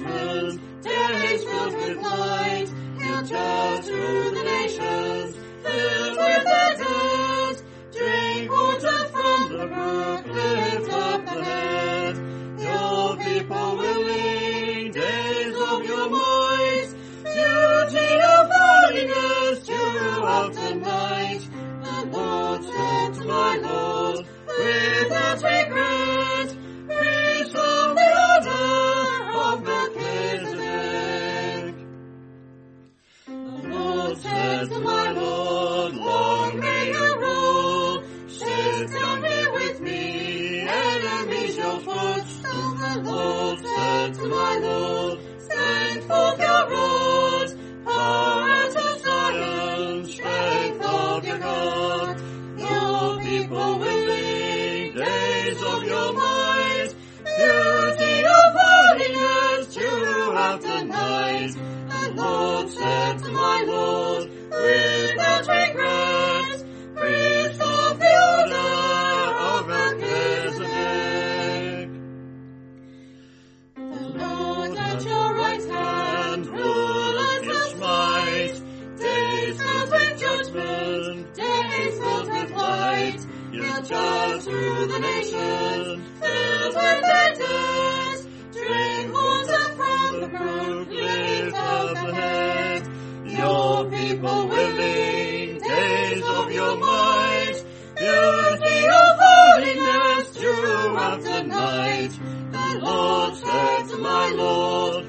judgment, days filled with light. He'll judge through the nations, filled with their dirt. Drink water from the brook, lift up the head. Your people willing, days of your might, beauty of holiness throughout the night. The Lord said to my Lord, without regret, peace from the order of Melchizedek. The Lord said to my Lord, long may you rule. Sit down here with me, enemies your footstool. The Lord said to my Lord, send forth your rod, power out of Zion, strength of your God. Your people willing, days of your might, beauty of holiness throughout the night. The Lord said to my Lord, without regret, priest of the order of Melchizedek. The Lord at your right hand, rulers with might, days filled with judgment, days filled with light. You'll judge through the nations, filled with their dirt. Drink water from the brook, lift up the head. Your people willing, days of your might, beauty of holiness throughout the night. The Lord said to my Lord,